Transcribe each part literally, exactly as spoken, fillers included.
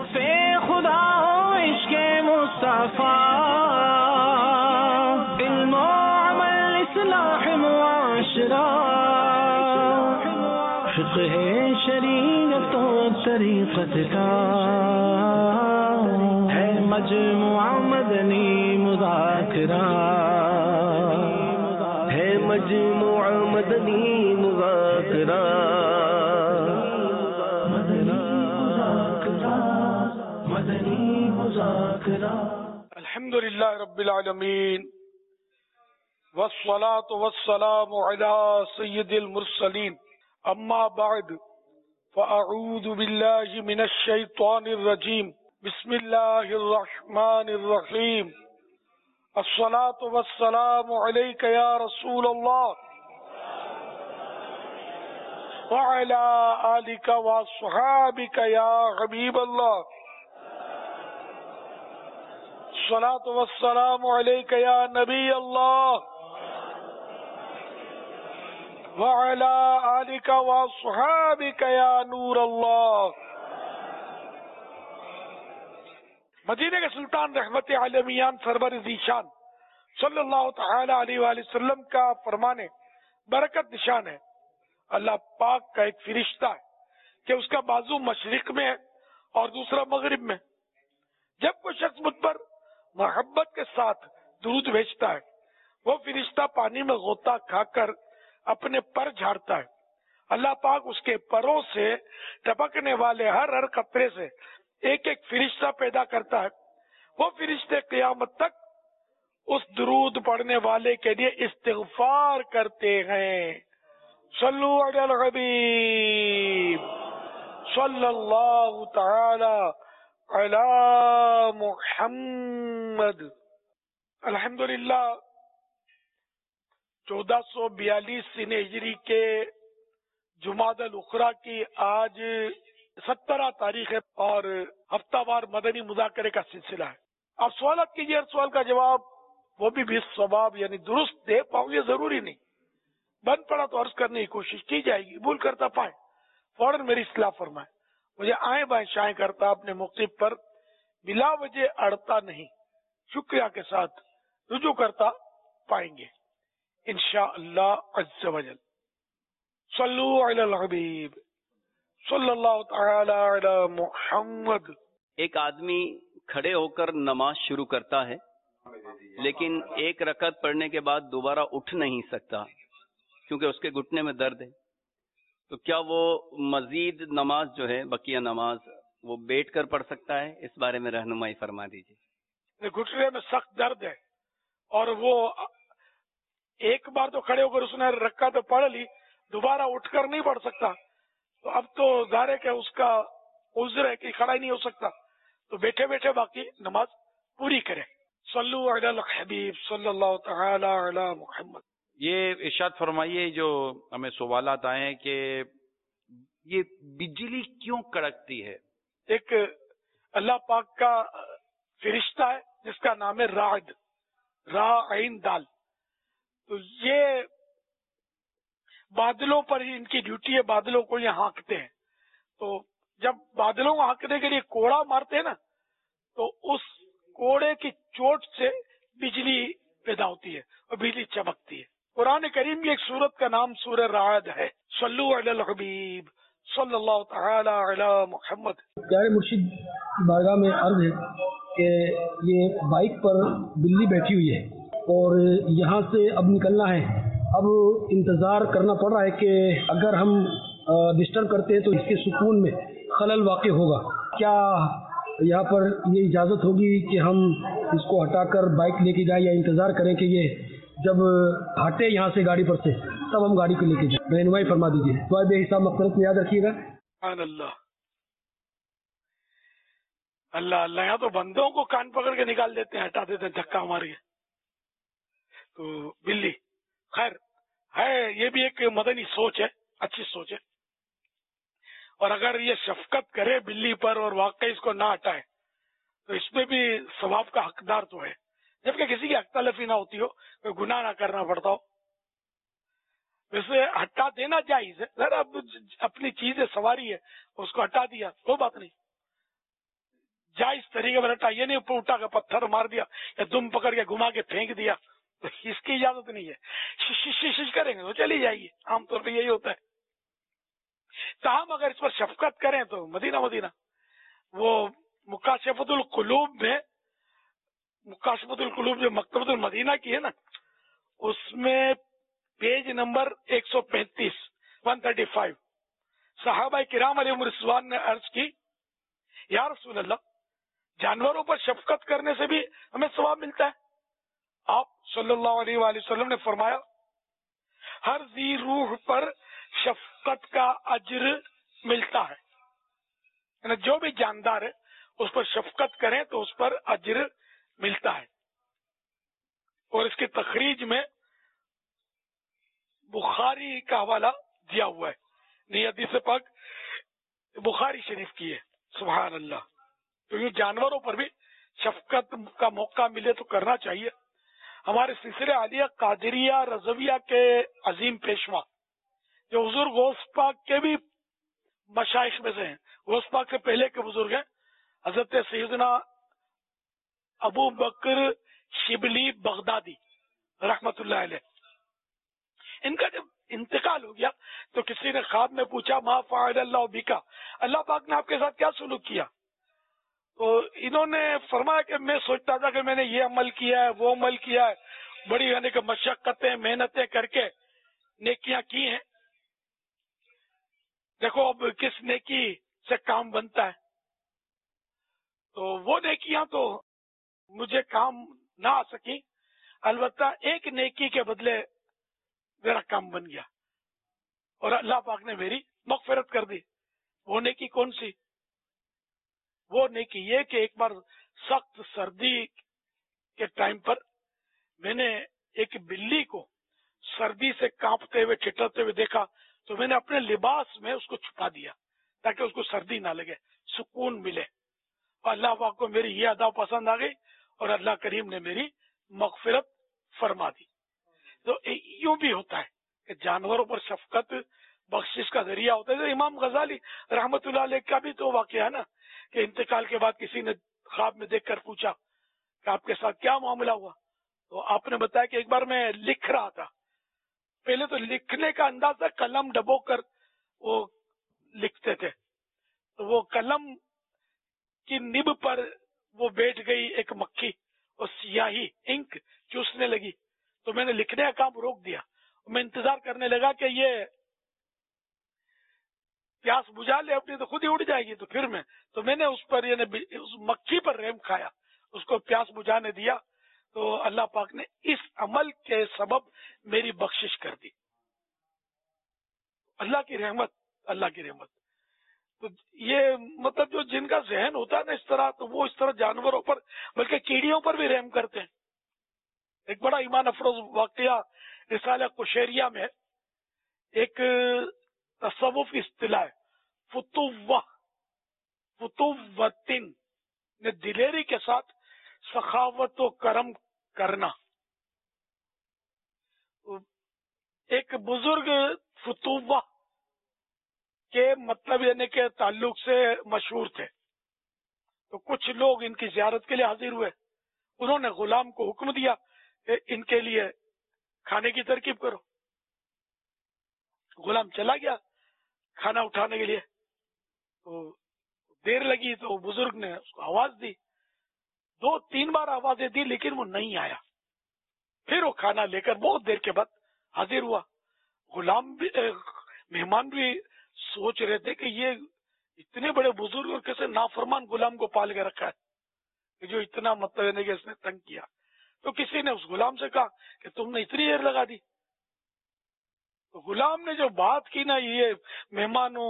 لطف خدا ہو عشق مصطفیٰ، علم و عمل اصلاح معاشرہ، فقہ شریعت و طریقت کا ہے مجموعہ مدنی مذاکرہ، ہے مجموعہ مدنی مذاکرہ، مدنی مذاکرہ۔ الحمدللہ رب العالمین، والصلاة والسلام علی سید المرسلین، اما بعد فاعوذ باللہ من الشیطان الرجیم، بسم اللہ الرحمن الرحیم، الصلاة والسلام علیک یا رسول اللہ وعلی آلک واصحابک یا حبیب اللہ، الصلاة والسلام علیک یا نبی اللہ وعلی آلک واصحابک یا نور اللہ۔ مدینہ کے سلطان رحمت عالمیان سرور ذیشان صلی اللہ تعالی علیہ وآلہ وسلم کا فرمانے برکت نشان ہے، اللہ پاک کا ایک فرشتہ ہے کہ اس کا بازو مشرق میں ہے اور دوسرا مغرب میں۔ جب کوئی شخص مجھ پر محبت کے ساتھ درود بھیجتا ہے، وہ فرشتہ پانی میں غوطہ کھا کر اپنے پر جھاڑتا ہے، اللہ پاک اس کے پروں سے ٹپکنے والے ہر ہر قطرے سے ایک ایک فرشتہ پیدا کرتا ہے۔ وہ فرشتے قیامت تک اس درود پڑھنے والے کے لیے استغفار کرتے ہیں۔ صلو علی الحبیب صلی اللہ تعالی علی محمد۔ الحمدللہ چودہ سو بیالیس سن ہجری کے جمادی الاخری کی آج سترہ تاریخ ہے اور ہفتہ وار مدنی مذاکرے کا سلسلہ ہے۔ آپ سوالات کیجیے، ہر سوال کا جواب وہ بھی بھی ثواب یعنی درست دے پاؤں یہ ضروری نہیں، بند پڑا تو عرض کرنے کی کوشش کی جائے گی، بھول کرتا پائیں فوراً میری اصلاح فرمائیں، مجھے آئیں بائیں شائیں کرتا اپنے موقف پر بلا وجہ اڑتا نہیں، شکریہ کے ساتھ رجوع کرتا پائیں گے انشاءاللہ عز و جل۔ صلو علی الحبیب صلی اللہ تعالی علی محمد۔ ایک آدمی کھڑے ہو کر نماز شروع کرتا ہے لیکن ایک رکعت پڑھنے کے بعد دوبارہ اٹھ نہیں سکتا کیونکہ اس کے گھٹنے میں درد ہے، تو کیا وہ مزید نماز جو ہے بقیہ نماز وہ بیٹھ کر پڑھ سکتا ہے؟ اس بارے میں رہنمائی فرما دیجیے۔ گھٹنے میں سخت درد ہے اور وہ ایک بار تو کھڑے ہو کر اس نے رکعت تو پڑھ لی، دوبارہ اٹھ کر نہیں پڑھ سکتا، تو اب تو ظاہر ہے کہ اس کا عذر ہے کہ کھڑا ہی نہیں ہو سکتا، تو بیٹھے بیٹھے باقی نماز پوری کرے۔ صلو علی الحبیب صلی اللہ تعالی علی محمد۔ یہ ارشاد فرمائیے، جو ہمیں سوالات آئے ہیں کہ یہ بجلی کیوں کڑکتی ہے؟ ایک اللہ پاک کا فرشتہ ہے جس کا نام ہے راعد، را عین دال، تو یہ بادلوں پر ہی ان کی ڈیوٹی ہے، بادلوں کو یہ ہانکتے ہیں، تو جب بادلوں کو ہانکنے کے لیے کوڑا مارتے ہیں نا تو اس کوڑے کی چوٹ سے بجلی پیدا ہوتی ہے اور بجلی چمکتی ہے۔ قرآن کریم کی ایک سورت کا نام سورہ رعد ہے۔ صلو علی الحبیب صلی اللہ تعالی علی محمد۔ پیارے مرشد کی بارگاہ میں عرض ہے کہ یہ بائک پر بلی بیٹھی ہوئی ہے اور یہاں سے اب نکلنا ہے، اب انتظار کرنا پڑ رہا ہے کہ اگر ہم ڈسٹرب کرتے ہیں تو اس کے سکون میں خلل واقع ہوگا، کیا یہاں پر یہ اجازت ہوگی کہ ہم اس کو ہٹا کر بائک لے کے جائیں یا انتظار کریں کہ یہ جب ہٹے یہاں سے گاڑی پر سے تب ہم گاڑی کو لے کے جائیں؟ رہنمائی فرما دیجیے، دعائے بے حساب مغفرت میں یاد رکھیے گا۔ سبحان اللہ، اللہ اللہ، یہاں تو بندوں کو کان پکڑ کے نکال دیتے ہیں، ہٹا دیتے ہیں دھکا مار کے، تو بلی خیر ہے، یہ بھی ایک مدنی سوچ ہے، اچھی سوچ ہے، اور اگر یہ شفقت کرے بلی پر اور واقعی اس کو نہ ہٹائے تو اس میں بھی ثواب کا حقدار تو ہے، جبکہ کسی کی حق تلفی نہ ہوتی ہو، کوئی گناہ نہ کرنا پڑتا ہو۔ ویسے ہٹا دینا جائز ہے، ذرا اپنی چیز سواری ہے اس کو ہٹا دیا کوئی بات نہیں، جائز طریقے پر ہٹا، یہ نہیں اوپر اٹھا کے پتھر مار دیا یا دم پکڑ کے گھما کے پھینک دیا، تو اس کی اجازت نہیں ہے. شش شش کریں گے تو چلی جائے گی، عام طور پہ یہی ہوتا ہے. تاہم اگر اس پر شفقت کریں تو مدینہ مدینہ وہ مکاشفت القلوب میں، مکاشفت القلوب جو مکتبۃ المدینہ کی ہے نا، اس میں پیج نمبر ایک سو پینتیس ون تھرٹی فائیو صحابہ کرام علیہ رضوان نے عرض کی، یا رسول اللہ، جانوروں پر شفقت کرنے سے بھی ہمیں ثواب ملتا ہے؟ آپ صلی اللہ علیہ وآلہ وسلم نے فرمایا، ہر ذی روح پر شفقت کا اجر ملتا ہے، یعنی جو بھی جاندار ہے اس پر شفقت کریں تو اس پر اجر ملتا ہے. اور اس کی تخریج میں بخاری کا حوالہ دیا ہوا ہے، یہ حدیث پاک بخاری شریف کی ہے. سبحان اللہ. تو یہ جانوروں پر بھی شفقت کا موقع ملے تو کرنا چاہیے. ہمارے سلسلے عالیہ قادریہ رضویہ کے عظیم پیشوا جو حضور غوث پاک کے بھی مشائخ میں سے ہیں، غوث پاک سے پہلے کے بزرگ ہیں، حضرت سیدنا ابو بکر شبلی بغدادی رحمت اللہ علیہ. ان کا جب انتقال ہو گیا تو کسی نے خواب میں پوچھا، ما فعل اللہ بکا، اللہ پاک نے آپ کے ساتھ کیا سلوک کیا؟ تو انہوں نے فرمایا کہ میں سوچتا تھا کہ میں نے یہ عمل کیا ہے، وہ عمل کیا ہے، بڑی یعنی کہ مشقتیں محنتیں کر کے نیکیاں کی ہیں. دیکھو اب کس نیکی سے کام بنتا ہے، تو وہ نیکیاں تو مجھے کام نہ آ سکی، البتہ ایک نیکی کے بدلے میرا کام بن گیا اور اللہ پاک نے میری مغفرت کر دی. وہ نیکی کون سی؟ وہ نیکی یہ کہ ایک بار سخت سردی کے ٹائم پر میں نے ایک بلی کو سردی سے کانپتے ہوئے ٹھٹرتے ہوئے دیکھا، تو میں نے اپنے لباس میں اس کو چھپا دیا تاکہ اس کو سردی نہ لگے، سکون ملے. اور اللہ پاک کو میری یہ ادا پسند آ گئی اور اللہ کریم نے میری مغفرت فرما دی. تو یوں بھی ہوتا ہے کہ جانوروں پر شفقت بخشش کا ذریعہ ہوتا ہے. امام غزالی رحمت اللہ علیہ کا بھی تو واقعہ ہے نا کہ انتقال کے بعد کسی نے خواب میں دیکھ کر پوچھا کہ آپ کے ساتھ کیا معاملہ ہوا؟ تو آپ نے بتایا کہ ایک بار میں لکھ رہا تھا. پہلے تو لکھنے کا انداز تھا قلم ڈبو کر وہ لکھتے تھے، تو وہ قلم کی نب پر وہ بیٹھ گئی ایک مکھی اور سیاہی انک چوسنے لگی، تو میں نے لکھنے کا کام روک دیا. میں انتظار کرنے لگا کہ یہ پیاس بجھا لے اپنی تو خود ہی اڑ جائے گی، تو پھر میں تو میں نے اس پر یعنی اس مکھی پر رحم کھایا، اس کو پیاس بجھانے دیا، تو اللہ پاک نے اس عمل کے سبب میری بخشش کر دی. اللہ کی رحمت، اللہ کی رحمت. تو یہ مطلب جو جن کا ذہن ہوتا ہے نا اس طرح، تو وہ اس طرح جانوروں پر بلکہ کیڑیوں پر بھی رحم کرتے ہیں. ایک بڑا ایمان افروز واقعہ رسالہ قشیریہ میں ایک تصوف اصطلاح ہے فتوہ فتوتن نے دلیری کے ساتھ سخاوت و کرم کرنا. ایک بزرگ فتوہ کے مطلب یعنی کہ تعلق سے مشہور تھے، تو کچھ لوگ ان کی زیارت کے لیے حاضر ہوئے. انہوں نے غلام کو حکم دیا کہ ان کے لیے کھانے کی ترکیب کرو. غلام چلا گیا کھانا اٹھانے کے لیے، تو دیر لگی تو بزرگ نے اس کو آواز دی، دو تین بار آوازیں دی لیکن وہ نہیں آیا. پھر وہ کھانا لے کر بہت دیر کے بعد حاضر ہوا. غلام بھی مہمان بھی سوچ رہے تھے کہ یہ اتنے بڑے بزرگ اور کیسے نافرمان غلام کو پال کے رکھا ہے کہ جو اتنا مطلب ہے کہ اس نے تنگ کیا. تو کسی نے اس غلام سے کہا کہ تم نے اتنی دیر لگا دی. تو غلام نے جو بات کی نا، یہ مہمانوں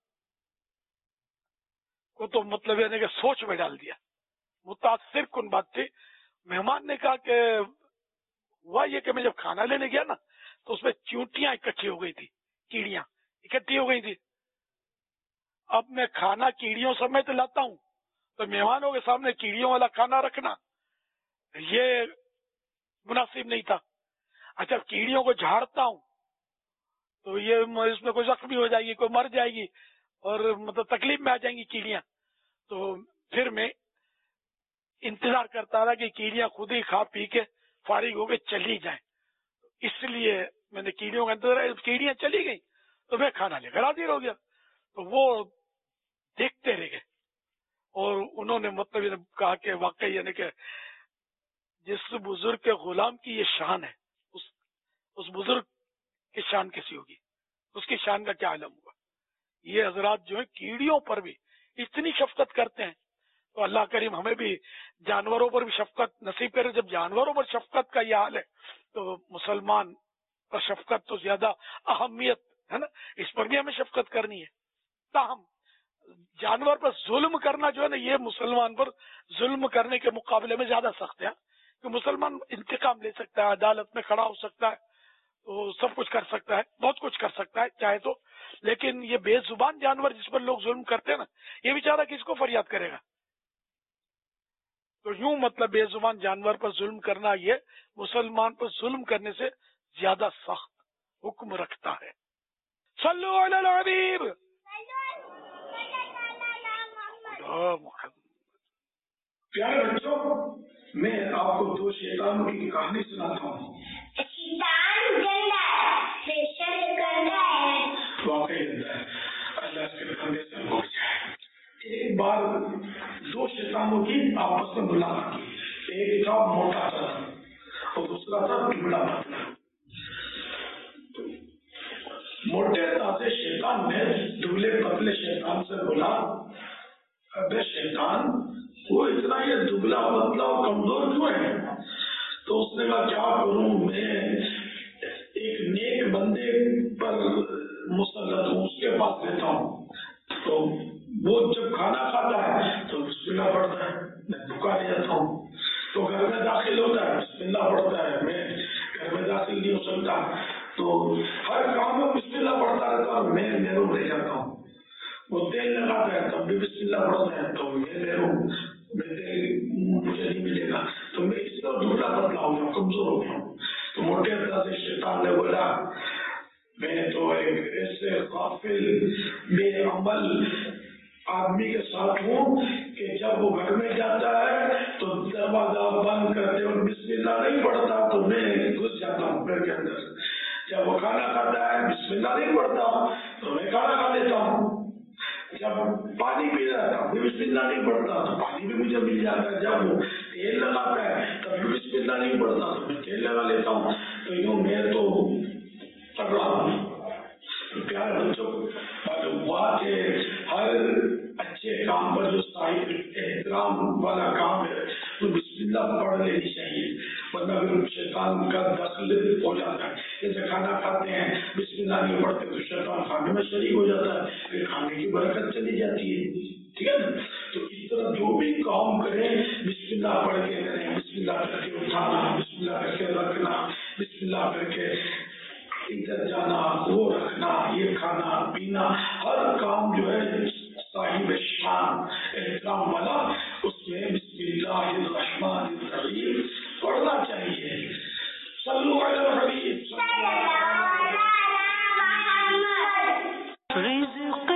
کو تو مطلب یعنی کہ سوچ میں ڈال دیا، متاثر کن بات تھی. مہمان نے کہا کہ ہوا یہ کہ میں جب کھانا لینے گیا نا تو اس میں چیونٹیاں اکٹھی ہو گئی تھی، کیڑیاں اکٹھی ہو گئی تھی. اب میں کھانا کیڑیوں سمیت لاتا ہوں تو مہمانوں کے سامنے کیڑیوں والا کھانا رکھنا یہ مناسب نہیں تھا. اچھا کیڑیوں کو جھاڑتا ہوں تو یہ اس میں کوئی زخمی ہو جائے گی، کوئی مر جائے گی اور مطلب تکلیف میں آ جائیں گی کیڑیاں. تو پھر میں انتظار کرتا رہا کہ کیڑیاں خود ہی کھا پی کے فارغ ہو کے چلی جائیں. اس لیے میں نے کیڑیوں کا انتظار، کیڑیاں چلی گئی تو میں کھانا لے کر حاضر ہو گیا. تو وہ دیکھتے رہ گئے اور انہوں نے مطلب یہ کہا کہ واقعی یعنی کہ جس بزرگ کے غلام کی یہ شان ہے، اس اس بزرگ کی شان کیسی ہوگی، اس کی شان کا کیا عالم ہوگا. یہ حضرات جو ہیں کیڑیوں پر بھی اتنی شفقت کرتے ہیں. تو اللہ کریم ہمیں بھی جانوروں پر بھی شفقت نصیب کرے. جب جانوروں پر شفقت کا یہ حال ہے تو مسلمان پر شفقت تو زیادہ اہمیت ہے نا، اس پر بھی ہمیں شفقت کرنی ہے. تاہم جانور پر ظلم کرنا جو ہے نا، یہ مسلمان پر ظلم کرنے کے مقابلے میں زیادہ سخت ہے. کہ مسلمان انتقام لے سکتا ہے، عدالت میں کھڑا ہو سکتا ہے، تو سب کچھ کر سکتا ہے، بہت کچھ کر سکتا ہے چاہے تو. لیکن یہ بے زبان جانور جس پر لوگ ظلم کرتے ہیں نا، یہ بیچارہ کس کو فریاد کرے گا. تو یوں مطلب بے زبان جانور پر ظلم کرنا یہ مسلمان پر ظلم کرنے سے زیادہ سخت حکم رکھتا ہے. صلو علی الحبیب. پیارے بچوں، میں آپ کو دو شیطانوں کی کہانی سناتا ہوں. شیطان گندا ہے، شر گندا ہے، واقعی گندا ہے، اللہ اس کے گندے سے بچ جائے. ایک بار دو شیطانوں کی آپس میں ملاقات کی. ایک تھا موٹا تھا اور دوسرا تھا دبلا پتلا. موٹے تازے شیطان نے دبلے پتلے شیطان سے بولا، ابے شیطان وہ اتنا یہ دبلا پتلا اور کمزور کیوں ہے؟ تو اس نے کہا کیا کروں، میں ایک نیک بندے پر مسلط ہوں، اس کے پاس رہتا ہوں. تو وہ جب کھانا کھاتا ہے تو بسم اللہ پڑھتا ہے، میں بھوکا رہ جاتا ہوں. تو گھر میں داخل ہوتا ہے بسم اللہ پڑھتا ہے، میں گھر میں داخل نہیں ہو سکتا. تو ہر کام میں بسم اللہ پڑھتا رہتا ہوں، میں محروم رہ جاتا ہوں. وہ تیل لگاتا ہے تب بھی بسم اللہ پڑھتا ہے تو میں محروم، مجھے نہیں ملے گا. تو میں اس طرح دبلا پتلا ہو گیا، کمزور ہو گیا. تو موٹے سے شیطان نے بولا، میں تو ایک ایسے غافل بے عمل آدمی کے ساتھ ہوں کہ جب وہ گھر میں جاتا ہے تو دروازہ بند کرتے اور بسم اللہ نہیں پڑھتا تو میں گھس جاتا ہوں گھر کے اندر. جب وہ کھانا کھاتا ہے بسم اللہ نہیں پڑھتا تو میں کھانا کھا لیتا ہوں. جب پانی پی رہا تھا بھی بسم اللہ نہیں پڑھتا تو پانی بھی مجھے مل جاتا ہے. جب وہ تیل لگاتا ہے تب بھی بسم اللہ نہیں پڑھتا تو میں تیل لگا لیتا ہوں. تو یوں میں تو تگڑا ہوں. پیارے بچوں، معلوم ہوا کہ ہر اچھے کام پر جو صاحب احترام والا کام ہے تو بسم اللہ پڑھ لینی چاہیے، ورنہ پھر شیطان کا دخل ہو جاتا ہے. جیسے کھانا کھاتے ہیں بسم اللہ نہیں پڑھتے تو شیطان کھانے میں شریک ہو جاتا ہے، پھر کھانے کی برکت چلی جاتی ہے. ٹھیک ہے نا؟ تو اس طرح جو بھی کام کریں بسم اللہ پڑھ کے کریں. بسم اللہ کر کے اٹھانا، بسم اللہ کر کے رکھنا، بسم اللہ کر کے ادھر جانا، وہ رکھنا، یہ کھانا پینا، ہر کام جو ہے صاحب شان احترام والا اس میں بسم اللہ الرحمن الرحیم پڑھنا چاہیے. صلو علی الحبیب. رزق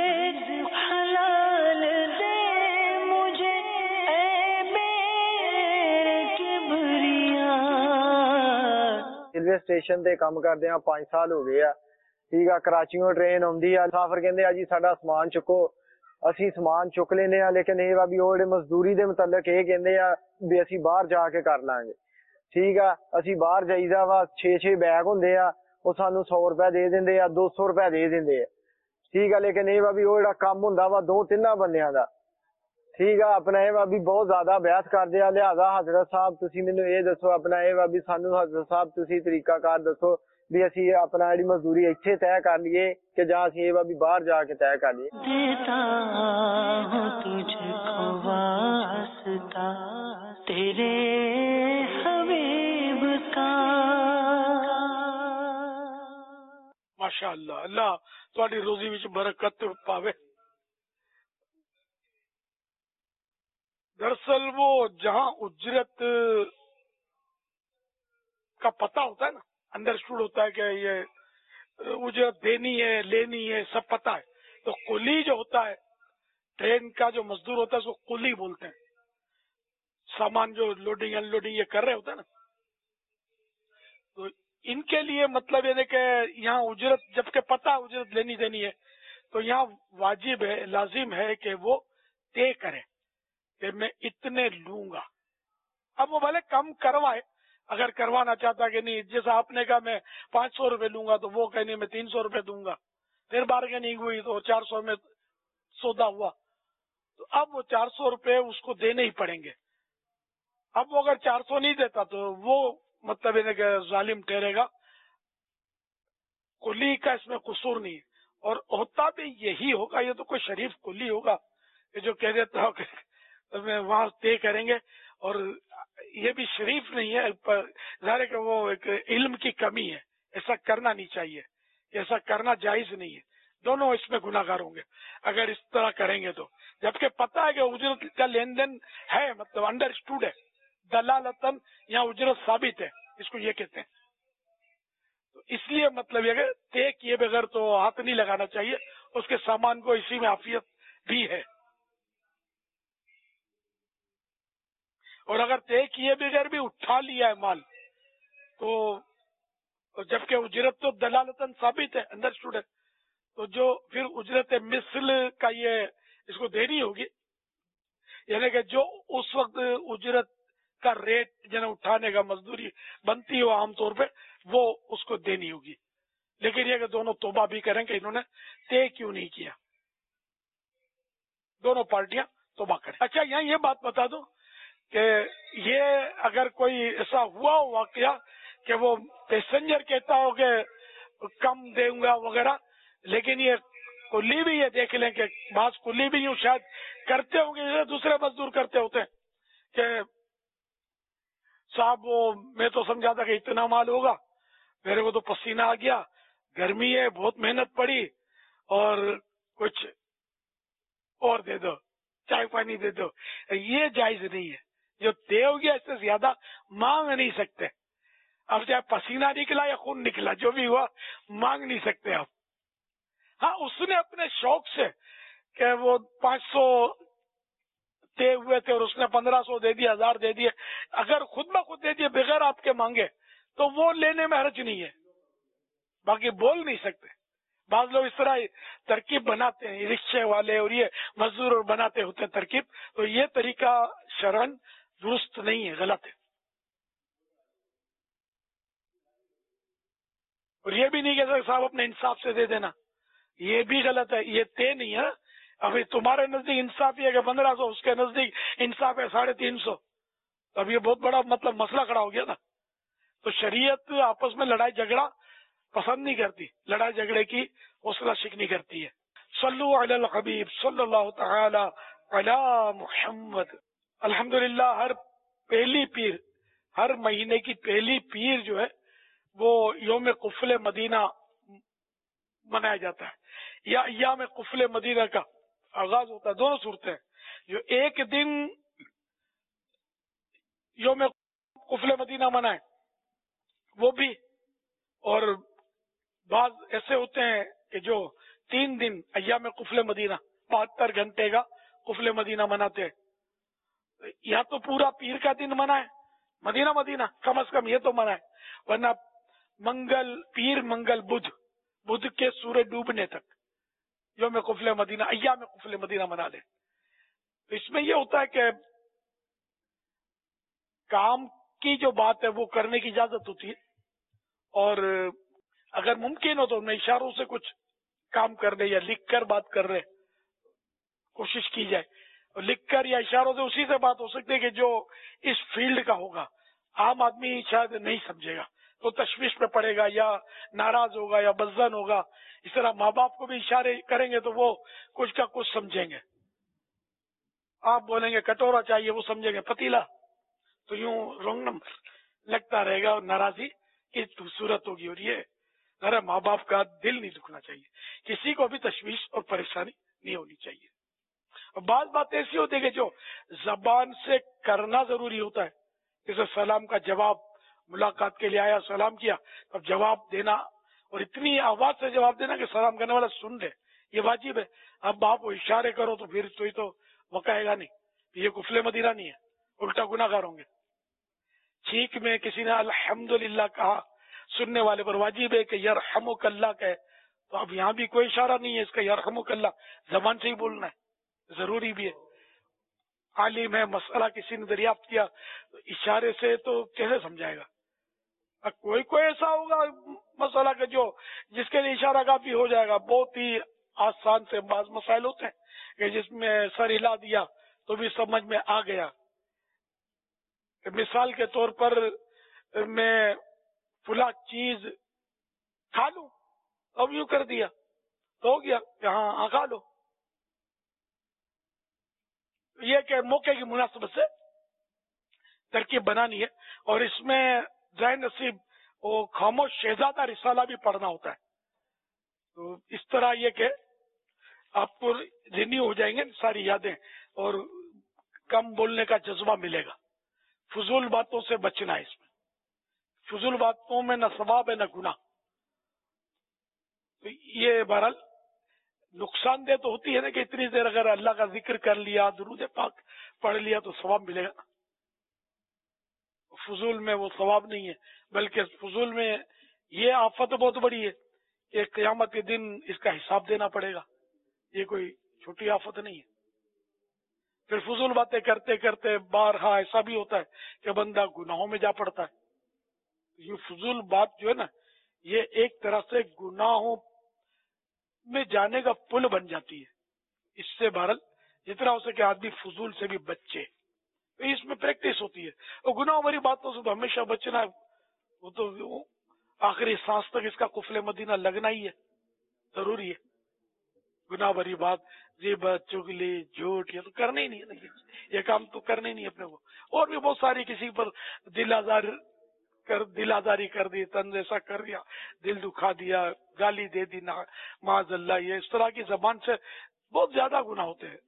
حلال دے مجھے اے میرے کبریا. ریلوے اسٹیشن تے کام کردے ہاں پانچ سال ہو گئے. ٹھیک ہے، کراچیوں ٹرین آتی ہے، مسافر کہندے آ جی ساڈا سامان چکو، اسی سامان چک لینے آ، لیکن یہ وا بھی وہ مزدوری دے متعلق یہ کہندے آ بھی اسی باہر جا کے کر لیں گے. ٹھیک ہے، اسی باہر جائیدا وا، چھ چھ بیگ ہوندے آ، وہ سانو سو روپے دے دیندے آ، دو سو روپے دے دیندے آ. ٹھیک ہے، لیکن یہ وا بھی وہ جڑا کام ہوندا وا دو تین بندیاں دا. ٹھیک ہے، اپنا یہ وا بھی بہت زیادہ بحث کردے آ. لہذا حضرت صاحب تسی مینوں یہ دسو، اپنا یہ وا بھی سانو حضرت صاحب تسی طریقہ کار دسو بھی اسی اپنا جڑی مزدوری اتنے طے کر لیے کہ جہاں اسی یہ وا بھی باہر جا کے طے کر لیے. دیتا ہوں تجھ کو واسطہ تیرے حبیب کا. ماشاء اللہ، اللہ تہاڈی روزی وچ برکت پاوے. دراصل وہ جہاں اجرت کا پتہ ہوتا ہے نا، انڈرسٹوڈ ہوتا ہے کہ یہ اجرت دینی ہے لینی ہے سب پتہ ہے، تو قلی جو ہوتا ہے ٹرین کا جو مزدور ہوتا ہے اس کو قلی بولتے ہیں. सामान जो लोडिंग अनलोडिंग ये कर रहे होते हैं ना, तो इनके लिए मतलब ये कि यहाँ उजरत, जबकि पता उजरत लेनी देनी है, तो यहाँ वाजिब है, लाजिम है कि वो तय करे कि मैं इतने लूंगा। अब वो भले कम करवाए, अगर करवाना चाहता कि नहीं, जैसा आपने कहा मैं पाँच सौ रुपये लूंगा, तो वो कहने मैं तीन सौ रुपये दूंगा, फिर बार्गेनिंग हुई तो चार सौ में सौदा हुआ, तो अब वो चार सौ रुपये उसको देने ही पड़ेंगे। अब वो अगर चार सौ नहीं देता तो वो मतलब इन्हें जालिम ठहरेगा, कुली का इसमें कसूर नहीं है। और होता भी यही होगा, ये तो कोई शरीफ कुली होगा ये जो कह देता हो कि तो मैं वहां तय करेंगे, और ये भी शरीफ नहीं है, ज़ाहिर है वो एक इल्म की कमी है, ऐसा करना नहीं चाहिए, ऐसा करना जायज नहीं है, दोनों इसमें गुनाहगार होंगे अगर इस तरह करेंगे तो। जबकि पता है कि उजरत का लेन देन है, मतलब अंडरस्टूड है, दलालतन यहाँ उजरत साबित है, इसको ये कहते हैं। तो इसलिए मतलब ये तय किए बगैर तो हाथ नहीं लगाना चाहिए, उसके सामान को इसी में आफियत भी है। और अगर तय किए बगैर भी उठा लिया है माल, तो जबकि उजरत तो दलालतन साबित है, अंडरस्टूड है, तो जो फिर उजरत मिसल का ये इसको देनी होगी, यानी कि जो उस वक्त उजरत का रेट जन उठाने का मजदूरी बनती हो आमतौर पे, वो उसको देनी होगी। लेकिन ये कि दोनों तौबा भी करें कि इन्होंने तय क्यों नहीं किया, दोनों पार्टियां तौबा करें। अच्छा, यहाँ ये बात बता दूं कि ये अगर कोई ऐसा हुआ हो वाकया कि वो पैसेंजर कहता हो कि कम दूंगा वगैरह, लेकिन ये कुली भी ये देख लें कि बात कुली भी यूं शायद करते होंगे जैसे दूसरे मजदूर करते होते हैं कि साहब वो मैं तो समझा था कि इतना माल होगा, मेरे को तो पसीना आ गया, गर्मी है, बहुत मेहनत पड़ी, और कुछ और दे दो, चाय पानी दे दो। ये जायज नहीं है, जो तय हो गया इससे ज्यादा मांग नहीं सकते। अब चाहे पसीना निकला या खून निकला, जो भी हुआ मांग नहीं सकते आप। हाँ, उसने अपने शौक से कि वो पाँच सौ तय हुए थे और उसने पंद्रह सौ दे दिया, हजार दे दिए, अगर खुद ब खुद दे दिए बगैर आपके मांगे, तो वो लेने में हर्ज नहीं है, बाकी बोल नहीं सकते। बाज लोग इस तरह तरकीब बनाते हैं, रिक्शे वाले और ये मजदूर और बनाते होते हैं तरकीब, तो ये तरीका शरन दुरुस्त नहीं है, गलत है। और ये भी नहीं कह सकते साहब अपने इंसाफ से दे देना, ये भी गलत है, ये तय नहीं है। अभी तुम्हारे नजदीक इंसाफ ही है कि पंद्रह सौ, उसके नजदीक इंसाफ है साढ़े तीन सौ, तो अब ये बहुत बड़ा मतलब मसला खड़ा हो गया ना। तो शरीयत आपस में लड़ाई झगड़ा पसंद नहीं करती, लड़ाई झगड़े की हौसला शिकनी करती है। सल्लु अलल हबीब सल्लल्लाहु तआला अला मुहम्मद। अल्हम्दुलिल्लाह, हर पहली पीर, हर महीने की पहली पीर जो है वो योम कुफले मदीना मनाया जाता है, या याम कुफले मदीना का आगाज होता है। दोनों सूरतें हैं, जो एक दिन योम कुफले मदीना मनाए वो भी, और बाज ऐसे होते हैं कि जो तीन दिन अय्याम कुफले मदीना बहत्तर घंटे का कुफले मदीना मनाते हैं। या तो पूरा पीर का दिन मनाए मदीना मदीना, कम अज कम ये तो मनाए, वरना मंगल पीर मंगल बुध, बुध के सूरज डूबने तक योम कुफले मदीना अय्याम कुफले मदीना मना ले। तो इसमें यह होता है कि काम की जो बात है वो करने की इजाजत होती है, और अगर मुमकिन हो तो उनमें इशारों से कुछ काम कर रहे या लिख कर बात कर रहे कोशिश की जाए, और लिख कर या इशारों से उसी से बात हो सकती है कि जो इस फील्ड का होगा, आम आदमी शायद नहीं समझेगा तो तशवीश में पड़ेगा या नाराज होगा या बज़्ज़न होगा। इस तरह माँ बाप को भी इशारे करेंगे तो वो कुछ का कुछ समझेंगे, आप बोलेंगे कटोरा चाहिए वो समझेंगे पतीला, तो यूं रॉन्ग नंबर लगता रहेगा और नाराजगी की सूरत होगी। और ये अरे माँ बाप का दिल नहीं दुखना चाहिए, किसी को भी तशवीश और परेशानी नहीं होनी चाहिए। और बात बात ऐसी होती है कि जो जबान से करना जरूरी होता है, जैसे सलाम का जवाब, मुलाकात के लिए आया सलाम किया, तब जवाब देना, और इतनी आवाज से जवाब देना कि सलाम करने वाला सुन ले, ये वाजिब है। अब आप इशारे करो तो फिर तो ही तो वकाएगा नहीं, ये कुफले मदीना नहीं है, الٹا गुनाहगार होंगे. छींक में किसी ने अल्हम्दुलिल्लाह कहा, सुनने वाले पर वाजिब है कि यरहमुकल्लाह कहे. तो अब यहाँ भी कोई इशारा नहीं है इसका, यरहमुकल्लाह जबान से ही बोलना है, जरूरी भी है. आलिम है, मसला किसी ने दरियाफ्त किया, तो इशारे से तो कैसे समझाएगा. कोई कोई ऐसा होगा मसला का जो जिसके लिए इशारा काफी हो जाएगा. बहुत ही आसान से बाज मसाइल होते हैं कि जिसमें सर हिला दिया तो भी समझ में आ गया. मिसाल के तौर पर मैं फुला चीज खा लूं, अब यूं कर दिया तो हो गया कि हाँ खा लो. ये कि मौके की मुनासिबत से तरकीब बनानी है. और इसमें जाए नसीब वो खामोश शहजादा रिसाला भी पढ़ना होता है. तो इस तरह ये कि आपको रिन्यू हो जाएंगे सारी यादें और कम बोलने का जज्बा मिलेगा. फजूल बातों से बचना है. इसमें फजूल बातों में न सवाब है न गुनाह. तो ये बहरहाल नुकसानदेह तो होती है ना कि इतनी देर अगर अल्लाह का जिक्र कर लिया, दुरूद पाक पढ़ लिया तो सवाब मिलेगा. फजूल में वो सवाब नहीं है, बल्कि फजूल में ये आफत बहुत बड़ी है कि क़यामत के दिन इसका हिसाब देना पड़ेगा. ये कोई छोटी आफत नहीं है. फिर फजूल बातें करते करते बारहा ऐसा भी होता है कि बंदा गुनाहों में जा पड़ता है. ये फजूल बात जो है ना, ये एक तरह से गुनाहों में जाने का पुल बन जाती है. इससे बहरहाल जितना हो सके आदमी फजूल से भी बचे. तो इसमें प्रैक्टिस होती है. और गुनाह भरी बातों से तो हमेशा बचना है. वो तो आखिरी सांस तक इसका कुफले मदीना लगना ही है, जरूरी है. गुनाह भरी बात, ग़ीबत, चुगली, झूठ, ये तो करना ही नहीं है ना. ये काम तो करना ही नहीं अपने को. और भी बहुत सारी किसी पर दिल आज़ार कर दिल आज़ारी कर दी, तंज ऐसा कर दिया, दिल दुखा दिया, गाली दे दी ना माज़अल्लाह, ये इस तरह की जबान से बहुत ज्यादा गुनाह होते हैं.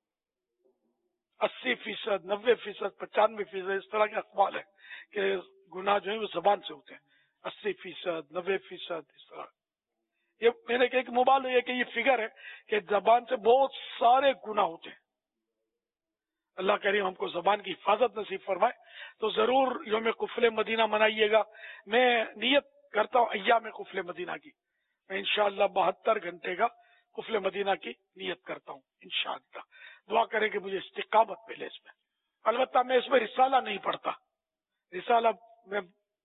अस्सी फीसद नब्बे फीसद पचानवे फीसद इस तरह के अखबार है कि गुनाह जो है वो जबान से होते हैं. अस्सी फीसद नब्बे फीसद इस तरह. ये मेरे एक मोबाइल है कि ये फिगर है कि जबान से बहुत सारे गुनाह होते हैं. अल्लाह करीम हमको जबान की हिफाजत नसीब फरमाए. तो जरूर यौम कुफले मदीना मनाइएगा. मैं नियत करता हूँ अय्याम कुफले मदीना की. मैं इंशाअल्लाह बहत्तर घंटे का कुफले मदीना की नियत करता हूँ इंशाअल्लाह. दुआ करें कि मुझे इस्तिकामत मिले इसमें. अलबत्ता मैं इसमें रिसाला नहीं पढ़ता. रिसाला मैं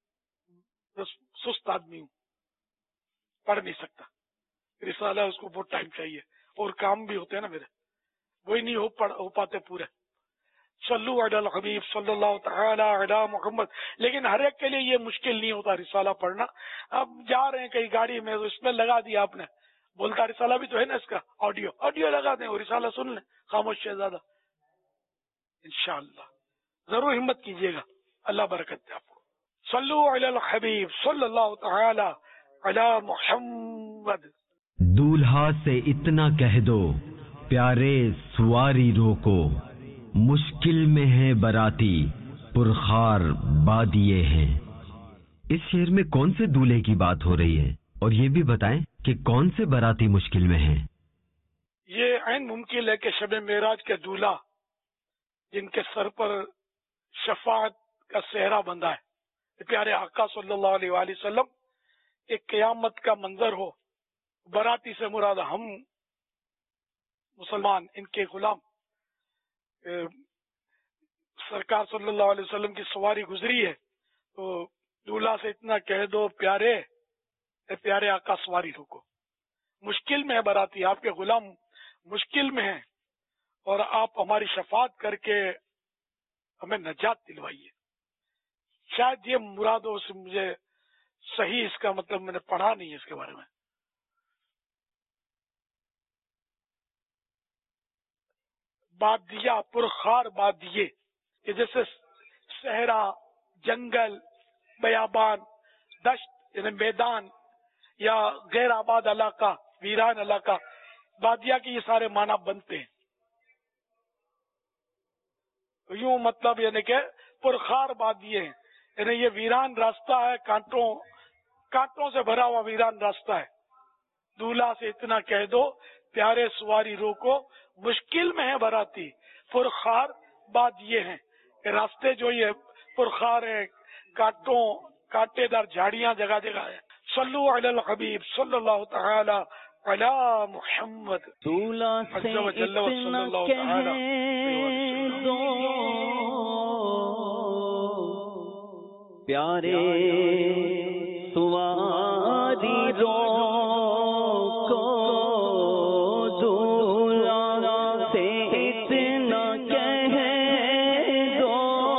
सुस्त आदमी हूँ, पढ़ नहीं सकता रिसाला. उसको बहुत टाइम चाहिए और काम भी होते हैं ना मेरे, वही नहीं हो पढ़ हो पाते पूरे. सल्लु अलल हबीब सल्लल्लाहु तआला अला मुहम्मद. लेकिन हर एक के लिए ये मुश्किल नहीं होता रिसाला पढ़ना. अब जा रहे हैं कहीं गाड़ी में तो इसमें लगा दिया आपने, बोलता रिसाला भी तो है ना इसका, ऑडियो ऑडियो लगा दें और रिसाला सुन लें खामोश शहजादा. इंशाअल्लाह जरूर हिम्मत कीजिएगा. अल्लाह बरकत दे आपको. सल्लु अलल हबीब सल्लल्लाहु तआला अला मुहम्मद. दूल्हा से इतना कह दो प्यारे सवारी रोको, मुश्किल में है बराती पुरखार बादिए हैं. इस शेर में कौन से दूल्हे की बात हो रही है, और ये भी बताएं कि कौन से बराती मुश्किल में हैं. ये ऐन मुमकिन है कि शब मेराज के दूल्हा जिनके सर पर शफाअत का सेहरा बंधा है, प्यारे आका सल्लल्लाहु अलैहि वसल्लम, एक क़यामत का मंजर हो. बराती से मुराद हम मुसलमान, इनके गुलाम. सरकार सल्लल्लाहु अलैहि वसल्लम की सवारी गुजरी है तो दूल्हा से इतना कह दो प्यारे प्यारे आका सवारी रोको. मुश्किल में है बराती, आपके गुलाम मुश्किल में है और आप हमारी शफाअत करके हमें नजात दिलवाइए. शायद ये मुरादों से मुझे सही इसका मतलब मैंने पढ़ा नहीं है इसके बारे में. बादिया पुरखार बादिये कि जैसे सहरा, जंगल, बयाबान, दश्त यानी मैदान या गैर आबाद इलाका, वीरान इलाका, बादिया के ये सारे माना बनते हैं. तो यूं मतलब यानी कि पुरखार बादिये हैं, यानी ये वीरान रास्ता है, कांटों कांटों से भरा हुआ वीरान रास्ता है. दूल्हा से इतना कह दो प्यारे सवारी रोको, मुश्किल में है बराती पुरखार बादिये हैं کہ راستے جو یہ پرخار ہے، کانٹوں کانٹے دار جھاڑیاں جگہ جگہ ہے. صلو علی الحبیب صلی اللہ تعالی علی محمد. دولا سے اتنا کہہ دو پیارے سواری رو کو، دولا سے اتنا کہہ دو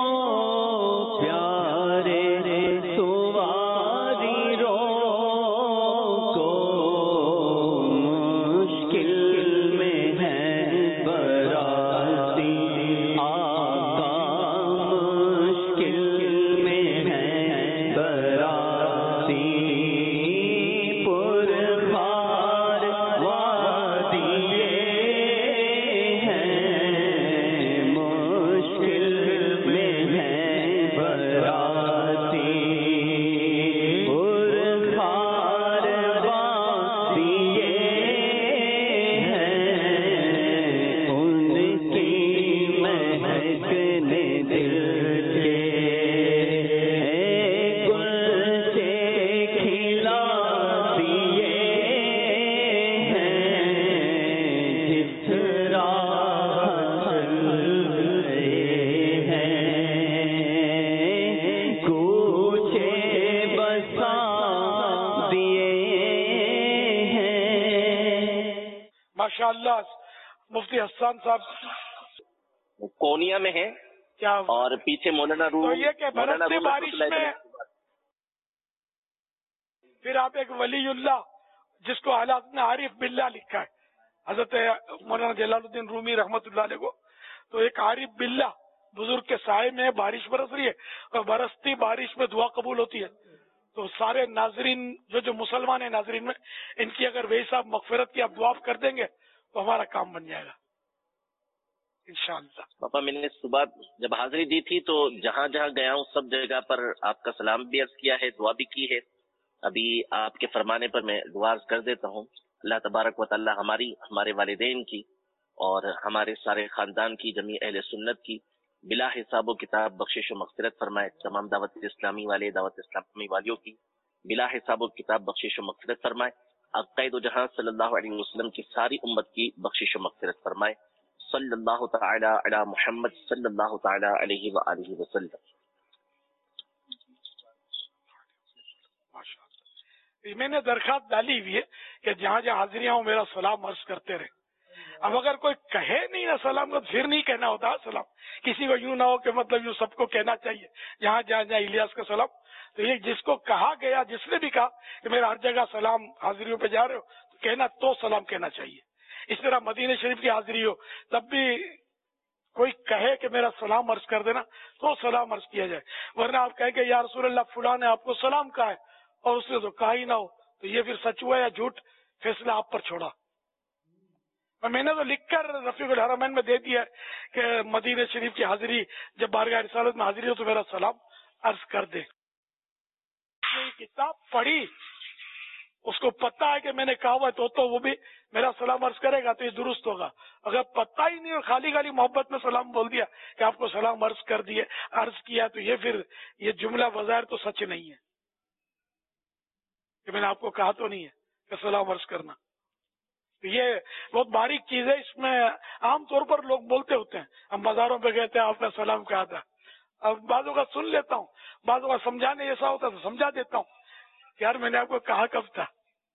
پیارے سواری رو کو، مشکل میں ہے براتی آقا، مشکل میں ہے براتی پرخار وادیے ہیں، مشکل میں ہے براتی پرخار وادیے ہیں، ان کی مہک نے دل کے گلچے کھلا دیے ہیں، جس راہ چل رہے ہیں کوچے بسا دیے ہیں. ماشاء اللہ. مفتی حسان صاحب کونیا میں ہے کیا اور پیچھے مولانا روم تو یہ کہ مولانا برستی روم بارش رحمۃ اللہ میں پھر آپ ایک ولی اللہ جس کو حالات نے عارف باللہ لکھا ہے حضرت مولانا جلال الدین رومی رحمۃ اللہ علیہ کو، تو ایک عارف باللہ بزرگ کے سائے میں بارش برس رہی ہے اور برستی بارش میں دعا قبول ہوتی ہے. تو سارے ناظرین جو جو مسلمان ہیں ناظرین میں ان کی اگر وہی صاحب مغفرت کی آپ دعا کر دیں گے تو ہمارا کام بن جائے گا انشاءاللہ. پاپا میں نے صبح جب حاضری دی تھی تو جہاں جہاں گیا ہوں سب جگہ پر آپ کا سلام بھی عرض کیا ہے، دعا بھی کی ہے. ابھی آپ کے فرمانے پر میں دعا عرض کر دیتا ہوں. اللہ تبارک و تعالی ہماری ہمارے والدین کی اور ہمارے سارے خاندان کی جمیع اہل سنت کی بلا حساب و کتاب بخشش و مغفرت فرمائے. تمام دعوت اسلامی والے دعوت اسلامی والیوں کی بلا حساب و کتاب بخشش و مغفرت فرمائے. عقائد و جہاں صلی اللہ علیہ وسلم کی ساری امت کی بخشش و مغفرت فرمائے. صلی اللہ تعالی علی محمد صلی اللہ تعالی علیہ وآلہ وسلم. میں نے درخواست ڈالی ہوئی ہے کہ جہاں جہاں حاضریاں ہوں میرا سلام عرض کرتے رہے. اب اگر کوئی کہے نہیں نا سلام کو پھر نہیں کہنا ہوتا سلام. کسی کو یوں نہ ہو کہ مطلب یوں سب کو کہنا چاہیے جہاں جہاں جہاں الیاس کا سلام. تو یہ جس کو کہا گیا جس نے بھی کہا کہ میرا ہر جگہ سلام حاضریوں پہ جا رہے ہو تو کہنا تو سلام کہنا چاہیے. اس طرح مدینہ شریف کی حاضری ہو تب بھی کوئی کہے کہ میرا سلام عرض کر دینا تو سلام عرض کیا جائے. ورنہ آپ کہیں کہ یا رسول اللہ فلاں نے آپ کو سلام کہا ہے اور اس نے تو کہا ہی نہ ہو تو یہ پھر سچ ہوا یا جھوٹ فیصلہ آپ پر چھوڑا. میں نے تو لکھ کر رفیق الحرمین میں دے دیا کہ مدینہ شریف کی حاضری جب بارگاہ رسالت میں حاضری ہو تو میرا سلام عرض کر دے. یہ کتاب پڑھی اس کو پتا ہے کہ میں نے کہا ہوا تو تو وہ بھی میرا سلام عرض کرے گا تو یہ درست ہوگا. اگر پتا ہی نہیں اور خالی خالی محبت میں سلام بول دیا کہ آپ کو سلام عرض کر دیے عرض کیا تو یہ پھر یہ جملہ بظاہر تو سچ نہیں ہے کہ میں نے آپ کو کہا تو نہیں ہے کہ سلام عرض کرنا. یہ بہت باریک چیز ہے. اس میں عام طور پر لوگ بولتے ہوتے ہیں ہم بازاروں پہ گئے تھے آپ نے سلام کہا تھا. اب بعضوں کا سن لیتا ہوں بعضوں کا سمجھانے ایسا ہوتا تو سمجھا دیتا ہوں کہ یار میں نے آپ کو کہا کب تھا.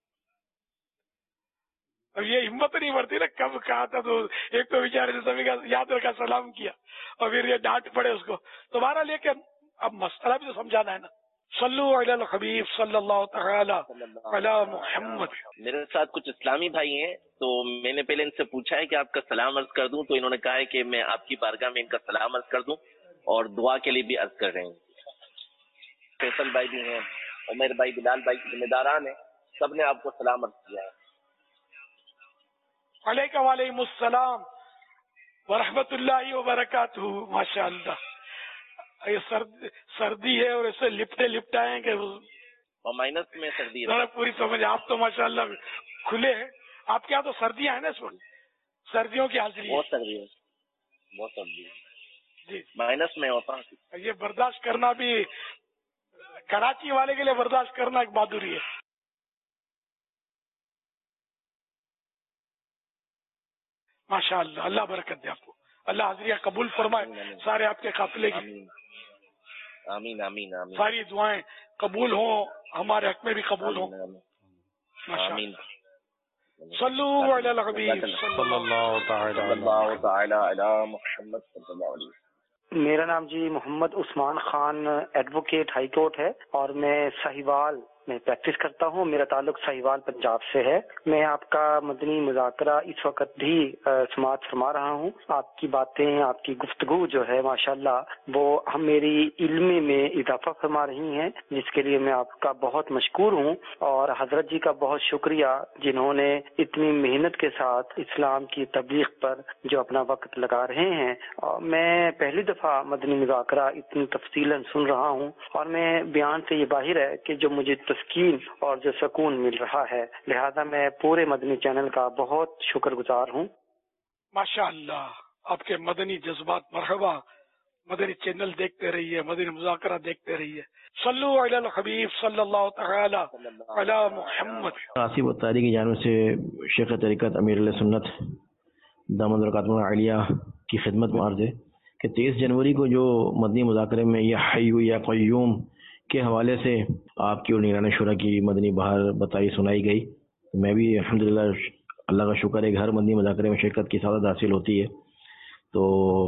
اب یہ ہمت نہیں بڑھتی نا کب کہا تھا تو ایک تو بیچارے نے سبھی کا یاد رکھا سلام کیا اور پھر یہ ڈانٹ پڑے اس کو دوبارہ لے کے اب مسئلہ بھی تو سمجھانا ہے نا. صلو علی الحبیب صلی اللہ تعالی علی محمد. میرے ساتھ کچھ اسلامی بھائی ہیں تو میں نے پہلے ان سے پوچھا ہے کہ آپ کا سلام عرض کر دوں تو انہوں نے کہا ہے کہ میں آپ کی بارگاہ میں ان کا سلام عرض کر دوں اور دعا کے لیے بھی عرض کر رہے ہیں. فیصل بھائی بھی ہیں عمر بھائی بلال بھائی ذمہ داران ہیں سب نے آپ کو سلام عرض کیا ہے. علیکم وعلیکم السلام ورحمۃ اللہ وبرکاتہ. ماشاء اللہ یہ سرد سردی ہے اور اسے لپٹے لپٹائے کہ اور مائنس میں سردی ہے پوری سمجھ. آپ تو ماشاء اللہ کھلے ہیں. آپ کے یہاں تو سردیاں ہیں نا اس وقت سردیوں کی حاضری بہت سردی ہے بہت سردی ہے جی. مائنس میں ہوتا ہوں. یہ برداشت کرنا بھی کراچی والے کے لیے برداشت کرنا ایک بہادری ہے. ماشاء اللہ, اللہ برکت دے آپ کو, اللہ حاضریہ قبول فرمائے سارے آپ کے قافلے کی. آمین آمین آمین. ساری دعائیں قبول ہوں, ہمارے حق میں بھی قبول ہوں. آمین. صلو علی الحبیب صلی اللہ تعالی علی محمد صلی اللہ علیہ وسلم. میرا نام G Muhammad Usman Khan advocate high court ہے اور میں سہیوال میں پریکٹس کرتا ہوں. میرا تعلق سہیوال پنجاب سے ہے. میں آپ کا مدنی مذاکرہ اس وقت بھی سماعت فرما رہا ہوں. آپ کی باتیں, آپ کی گفتگو جو ہے ماشاءاللہ وہ ہم میری علم میں اضافہ فرما رہی ہیں, جس کے لیے میں آپ کا بہت مشکور ہوں. اور حضرت جی کا بہت شکریہ جنہوں نے اتنی محنت کے ساتھ اسلام کی تبلیغ پر جو اپنا وقت لگا رہے ہیں. میں پہلی دفعہ مدنی مذاکرہ اتنی تفصیلاً سن رہا ہوں اور میں بیان سے یہ باہر ہے کہ جو مجھے تسکین اور جو سکون مل رہا ہے, لہذا میں پورے مدنی چینل کا بہت شکر گزار ہوں. ماشاء اللہ, آپ کے مدنی جذبات مرحبا. مدنی چینل دیکھتے رہیے, مدنی مذاکرہ دیکھتے رہیے. صلو علی الحبیب صلی اللہ تعالی علی محمد. آصف اتاری کی جانب سے شیخ طریقت امیر علیہ سنت دامن برکاتہ العالیہ کی خدمت میں عرض ہے کہ تیئیس جنوری کو جو مدنی مذاکرے میں یا حی یا قیوم کے حوالے سے آپ کی اور نگران شورا کی مدنی بہار بتائی سنائی گئی, میں بھی الحمدللہ اللہ کا شکر ہے کہ ہر مدنی مذاکرے میں شرکت کی سعادت حاصل ہوتی ہے. تو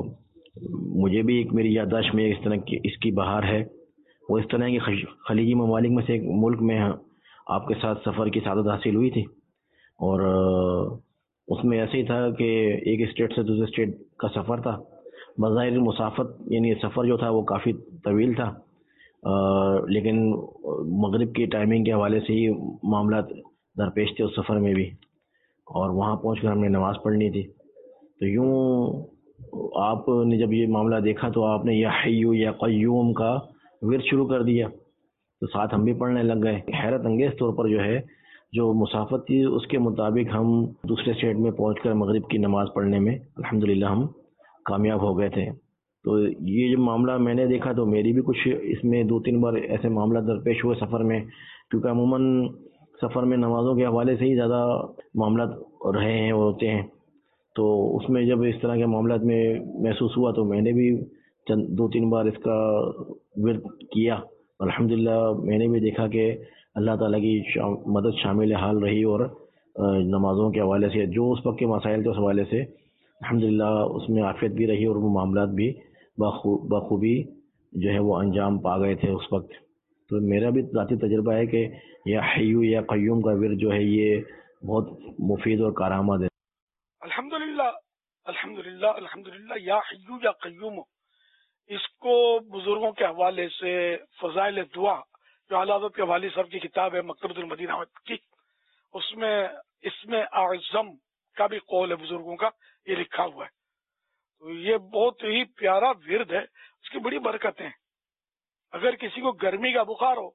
مجھے بھی ایک میری یادداشت میں اس طرح کی اس کی بہار ہے. وہ اس طرح کی خلیجی ممالک میں سے ایک ملک میں آپ کے ساتھ سفر کی سعادت حاصل ہوئی تھی, اور اس میں ایسے ہی تھا کہ ایک اسٹیٹ سے دوسرے اسٹیٹ کا سفر تھا. بظاہر مسافت یعنی سفر جو تھا وہ کافی طویل تھا, لیکن مغرب کی ٹائمنگ کے حوالے سے ہی معاملات درپیش تھے اس سفر میں بھی, اور وہاں پہنچ کر ہم نے نماز پڑھنی تھی. تو یوں آپ نے جب یہ معاملہ دیکھا تو آپ نے یا حی یا قیوم کا ورد شروع کر دیا, تو ساتھ ہم بھی پڑھنے لگ گئے. حیرت انگیز طور پر جو ہے جو مسافت تھی اس کے مطابق ہم دوسرے اسٹیٹ میں پہنچ کر مغرب کی نماز پڑھنے میں الحمدللہ ہم کامیاب ہو گئے تھے. تو یہ جو معاملہ میں نے دیکھا تو میری بھی کچھ اس میں دو تین بار ایسے معاملہ درپیش ہوئے سفر میں, کیونکہ عموماً سفر میں نمازوں کے حوالے سے ہی زیادہ معاملات رہے ہیں اور ہوتے ہیں. تو اس میں جب اس طرح کے معاملات میں محسوس ہوا تو میں نے بھی چند دو تین بار اس کا ورد کیا. الحمدللہ میں نے بھی دیکھا کہ اللہ تعالیٰ کی مدد شامل حال رہی, اور نمازوں کے حوالے سے جو اس وقت کے مسائل کے اس حوالے سے الحمدللہ اس میں عافیت بھی رہی, اور وہ معاملات بھی بخوبی جو ہے وہ انجام پا گئے تھے اس وقت. تو میرا بھی ذاتی تجربہ ہے کہ یا حی یا قیوم کا ورد جو ہے یہ بہت مفید اور کارآمد ہے. الحمدللہ الحمدللہ الحمدللہ. یا حی یا قیوم, اس کو بزرگوں کے حوالے سے فضائل دعا جو اعلیٰ حضرت کے والد صاحب کی کتاب ہے مکتبۃ المدینہ کی, اس میں اس میں اعظم کا بھی قول ہے بزرگوں کا, یہ لکھا ہوا ہے. تو یہ بہت ہی پیارا ورد ہے, اس کی بڑی برکتیں ہیں. اگر کسی کو گرمی کا بخار ہو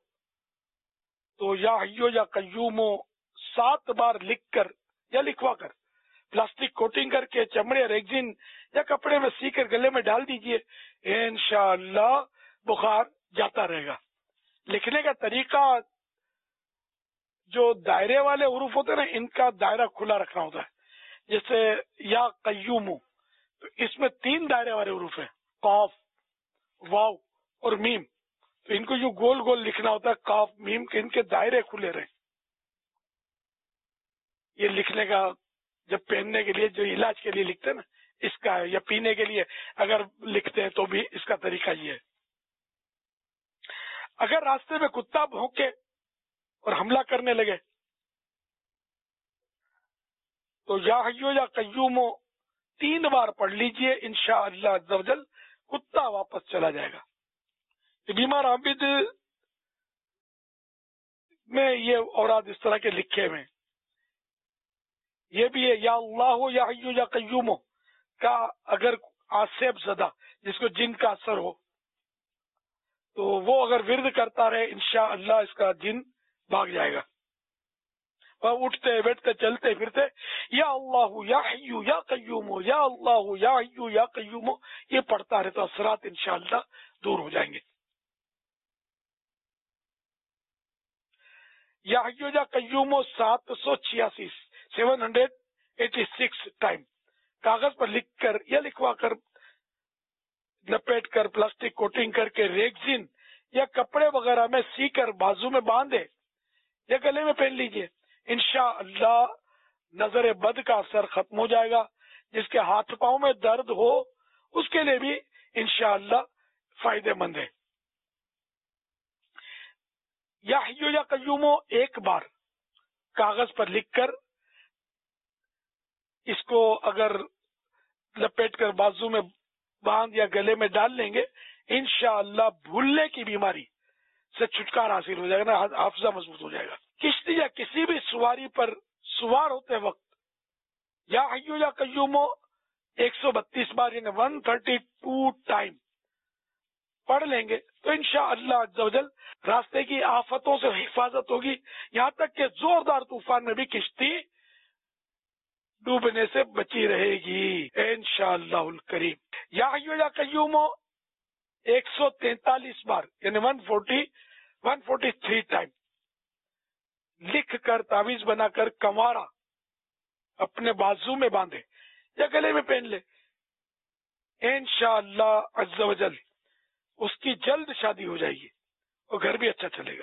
تو یا حیو یا قیوم سات بار لکھ کر یا لکھوا کر پلاسٹک کوٹنگ کر کے چمڑے ریگزین یا کپڑے میں سی کر گلے میں ڈال دیجئے, انشاءاللہ بخار جاتا رہے گا. لکھنے کا طریقہ جو دائرے والے حروف ہوتے ہیں نا, ان کا دائرہ کھلا رکھنا ہوتا ہے. جیسے یا قیوم, تو اس میں تین دائرے والے حروف ہیں, قاف, واو اور میم. تو ان کو یوں گول گول لکھنا ہوتا ہے, قاف میم کے ان کے دائرے کھلے رہیں. یہ لکھنے کا جب پہننے کے لیے جو علاج کے لیے لکھتے ہیں نا اس کا ہے, یا پینے کے لیے اگر لکھتے ہیں تو بھی اس کا طریقہ یہ ہے. اگر راستے میں کتا بھونکے اور حملہ کرنے لگے تو یا حیو یا قیوم تین بار پڑھ لیجئے, انشاءاللہ عز و جل کتا واپس چلا جائے گا. یہ بیمار عابد میں یہ اوراد اس طرح کے لکھے ہوئے. یہ بھی ہے یا اللہ یا حیو یا قیوم کا اگر آصف زدہ جس کو جن کا اثر ہو تو وہ اگر ورد کرتا رہے انشاءاللہ اس کا جن بھاگ جائے گا. اور اٹھتے بیٹھتے چلتے پھرتے یا اللہ یا حی یا قیوم یا اللہ یا حی یا قیوم یہ پڑھتا رہے تو اثرات انشاءاللہ دور ہو جائیں گے. یا حی یا قیوم سات سو چھیاسی seven hundred eighty six time کاغذ پر لکھ کر یا لکھوا کر لپیٹ کر پلاسٹک کوٹنگ کر کے ریگزین یا کپڑے وغیرہ میں سی کر بازو میں باندھے یا گلے میں پہن لیجئے. انشاءاللہ نظر بد کا اثر ختم ہو جائے گا. جس کے ہاتھ پاؤں میں درد ہو اس کے لیے بھی انشاءاللہ فائدے مند ہے. یا حی یا قیوم ایک بار کاغذ پر لکھ کر اس کو اگر لپیٹ کر بازو میں باندھ یا گلے میں ڈال لیں گے انشاءاللہ بھولنے کی بیماری سے چھٹکارا حاصل ہو جائے گا, حافظہ مضبوط ہو جائے گا. کشتی یا کسی بھی سواری پر سوار ہوتے وقت یا حی یا قیوم ایک سو بتیس بار یعنی ون تھرٹی ٹو ٹائم پڑھ لیں گے تو انشاءاللہ عز و جل راستے کی آفتوں سے حفاظت ہوگی, یہاں تک کہ زوردار طوفان میں بھی کشتی ڈوبنے سے بچی رہے گی انشاءاللہ الکریم. یا حی یا قیوم ایک سو تینتالیس بار یعنی one forty one forty three time لکھ کر تعویذ بنا کر کنوارا اپنے بازو میں باندھے یا گلے میں پہن لے انشاءاللہ عز و جل اس کی جلد شادی ہو جائے گی اور گھر بھی اچھا چلے گا.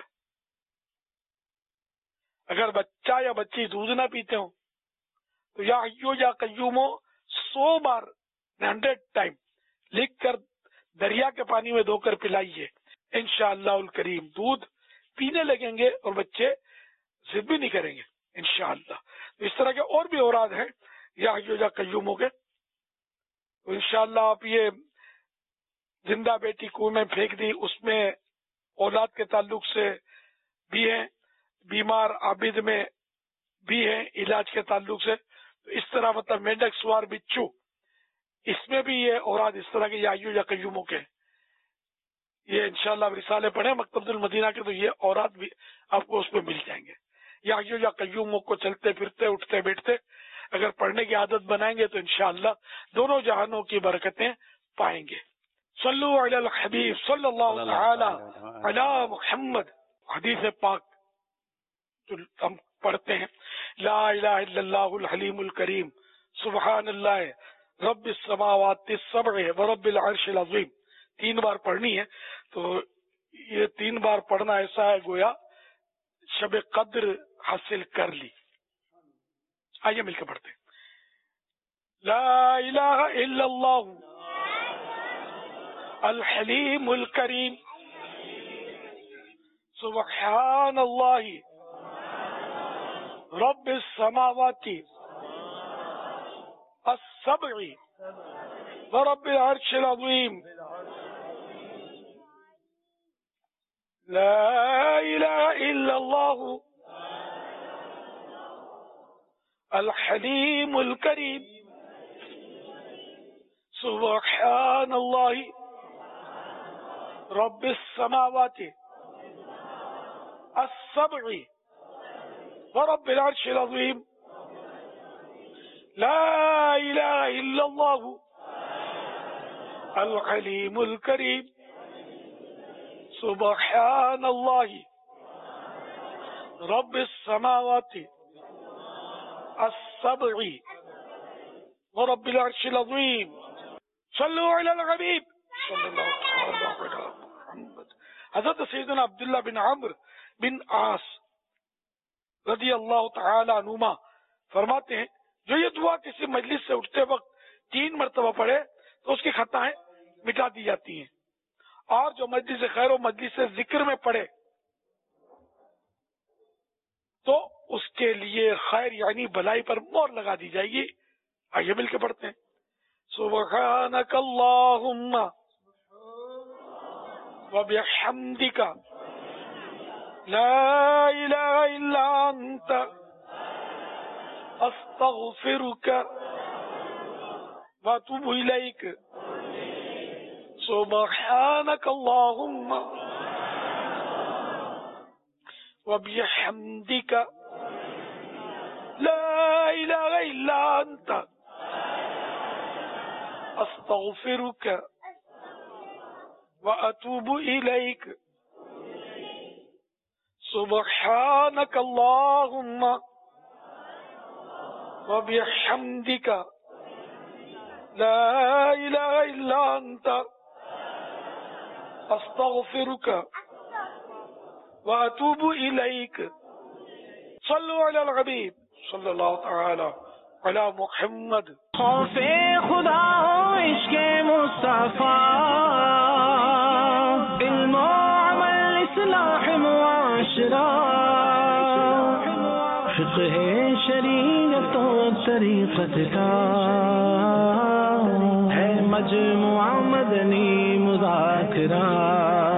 اگر بچہ یا بچی دودھ نہ پیتے ہوں تو یا حی یا قیوم سو بار ہنڈریڈ ٹائم لکھ کر دریا کے پانی میں دھو کر پلائیے انشاءاللہ الکریم دودھ پینے لگیں گے اور بچے ضد بھی نہیں کریں گے انشاءاللہ. اس طرح کے اور بھی اوراد ہیں یا حی یا قیوموں کے. تو انشاءاللہ آپ یہ زندہ بیٹی کنویں میں پھینک دی اس میں اولاد کے تعلق سے بھی ہیں, بیمار عابد میں بھی ہیں علاج کے تعلق سے. تو اس طرح مطلب مینڈک سوار بچو اس میں بھی یہ اوراد اس طرح کے یا حی یا قیوموں کے یہ انشاءاللہ رسالے پڑھیں مکتبۃ المدینہ کے تو یہ اوراد بھی آپ کو اس میں مل جائیں گے. یا حی یا قیوموں کو چلتے پھرتے اٹھتے بیٹھتے اگر پڑھنے کی عادت بنائیں گے تو انشاءاللہ دونوں جہانوں کی برکتیں پائیں گے. صلو علی الحبیب صلی اللہ تعالی علی محمد. حدیث پاک جو ہم پڑھتے ہیں لا الہ الا اللہ الحلیم الکریم سبحان اللہ رب السماوات السبع ورب العرش العظیم تین بار پڑھنی ہے. تو یہ تین بار پڑھنا ایسا ہے گویا شب قدر حاصل کر لی. آئیے مل کے پڑھتے ہیں. لا الہ الا اللہ الحلیم الکریم سبحان اللہ رب السماوات السبع ورب العرش العظیم لا الہ الا اللہ الحلیم الکریم سبحان اللہ رب السماوات السبع ورب العرش العظیم لا الہ الا اللہ الحلیم الکریم سبحان اللہ رب السماوات السبع ورب العرش العظیم. صلو علی الحبیب صلی اللہ علیہ وسلم. حضرت سیدنا عبداللہ بن عمرو بن عاص رضی اللہ تعالی عنہما فرماتے ہیں جو یہ دعا کسی مجلس سے اٹھتے وقت تین مرتبہ پڑھے تو اس کی خطائیں مٹا دی جاتی ہیں, اور جو مجلس خیر و مجلس ذکر میں پڑھے تو اس کے لیے خیر یعنی بھلائی پر مہر لگا دی جائے گی. آئیے مل کے پڑھتے ہیں. سبحانک اللہم وبحمدک لا الہ الا انت استغفرک واتوب الیک. سبحانک اللہم وبحمدک لا إله إلا أنت أستغفرك وأتوب إليك سبحانك اللهم وبحمدك لا إله إلا أنت أستغفرك وأتوب إليك صلوا على الحبيب صلی اللہ تعالی علی محمد. خوف خدا ہو عشق مصطفیٰ علم و عمل اصلاح معاشرہ فقہ شریعت و طریقت کا ہے مجموعہ مدنی مذاکرہ